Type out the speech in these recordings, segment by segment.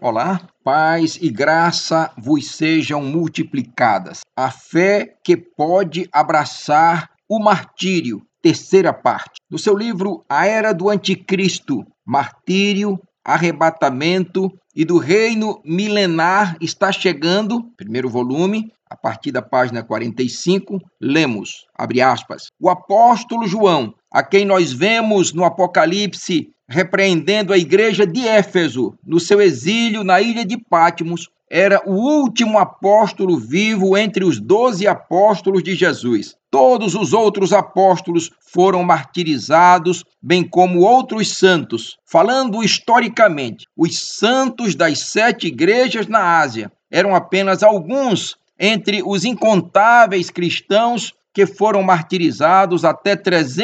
Olá, paz e graça vos sejam multiplicadas. A fé que pode abraçar o martírio, terceira parte. No seu livro A Era do Anticristo, Martírio, Arrebatamento e do Reino Milenar está chegando, primeiro volume, a partir da página 45, lemos, abre aspas, o apóstolo João, a quem nós vemos no Apocalipse repreendendo a igreja de Éfeso no seu exílio na ilha de Patmos, era o último apóstolo vivo entre os 12 apóstolos de Jesus. Todos os outros apóstolos foram martirizados, bem como outros santos. Falando historicamente, os santos das 7 igrejas na Ásia eram apenas alguns entre os incontáveis cristãos que foram martirizados até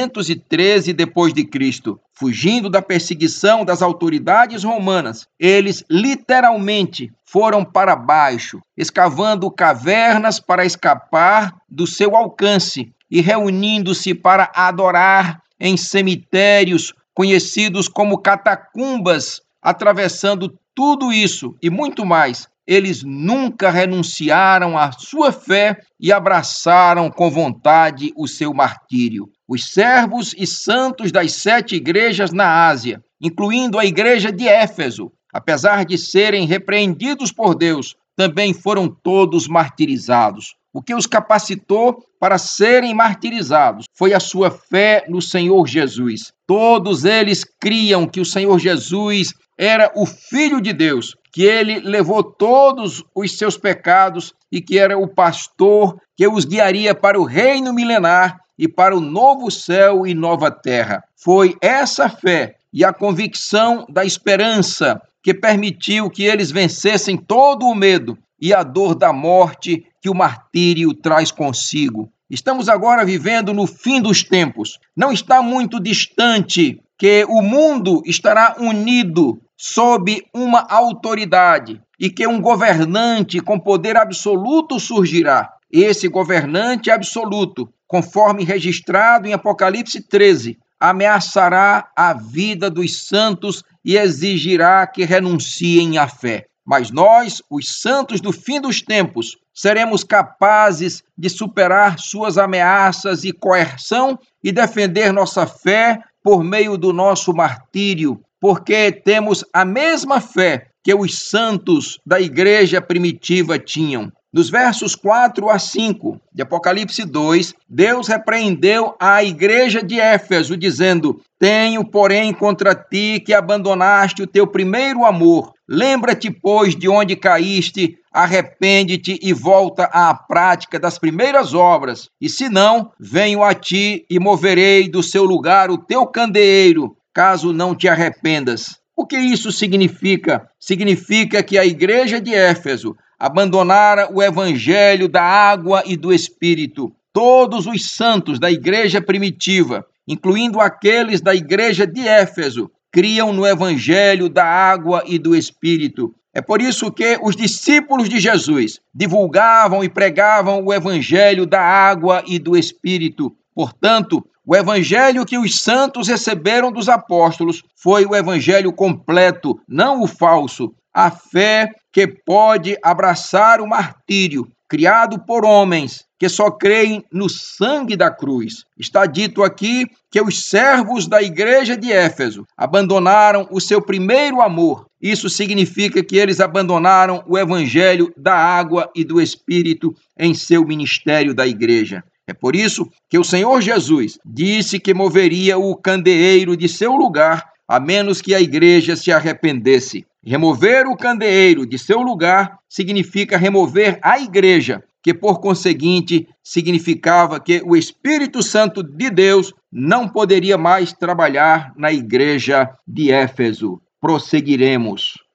313 depois de Cristo. Fugindo da perseguição das autoridades romanas, eles literalmente foram para baixo, escavando cavernas para escapar do seu alcance e reunindo-se para adorar em cemitérios conhecidos como catacumbas, atravessando tudo isso e muito mais. Eles nunca renunciaram à sua fé e abraçaram com vontade o seu martírio. Os servos e santos das 7 igrejas na Ásia, incluindo a igreja de Éfeso, apesar de serem repreendidos por Deus, também foram todos martirizados. O que os capacitou para serem martirizados foi a sua fé no Senhor Jesus. Todos eles criam que o Senhor Jesus era o Filho de Deus, que ele levou todos os seus pecados e que era o pastor que os guiaria para o reino milenar e para o novo céu e nova terra. Foi essa fé e a convicção da esperança que permitiu que eles vencessem todo o medo e a dor da morte que o martírio traz consigo. Estamos agora vivendo no fim dos tempos. Não está muito distante que o mundo estará unido sob uma autoridade e que um governante com poder absoluto surgirá. Esse governante absoluto, conforme registrado em Apocalipse 13, ameaçará a vida dos santos e exigirá que renunciem à fé. Mas nós, os santos do fim dos tempos, seremos capazes de superar suas ameaças e coerção e defender nossa fé por meio do nosso martírio, porque temos a mesma fé que os santos da igreja primitiva tinham. Nos versos 4 a 5 de Apocalipse 2, Deus repreendeu a igreja de Éfeso, dizendo: Tenho, porém, contra ti que abandonaste o teu primeiro amor. Lembra-te, pois, de onde caíste, arrepende-te e volta à prática das primeiras obras. E se não, venho a ti e moverei do seu lugar o teu candeeiro, caso não te arrependas. O que isso significa? Significa que a igreja de Éfeso abandonara o evangelho da água e do Espírito. Todos os santos da igreja primitiva, incluindo aqueles da igreja de Éfeso, criam no evangelho da água e do Espírito. É por isso que os discípulos de Jesus divulgavam e pregavam o evangelho da água e do Espírito. Portanto, o evangelho que os santos receberam dos apóstolos foi o evangelho completo, não o falso. A fé que pode abraçar o martírio, criado por homens que só creem no sangue da cruz. Está dito aqui que os servos da igreja de Éfeso abandonaram o seu primeiro amor. Isso significa que eles abandonaram o evangelho da água e do Espírito em seu ministério da igreja. É por isso que o Senhor Jesus disse que moveria o candeeiro de seu lugar, a menos que a igreja se arrependesse. Remover o candeeiro de seu lugar significa remover a igreja, que por conseguinte significava que o Espírito Santo de Deus não poderia mais trabalhar na igreja de Éfeso. Prosseguiremos.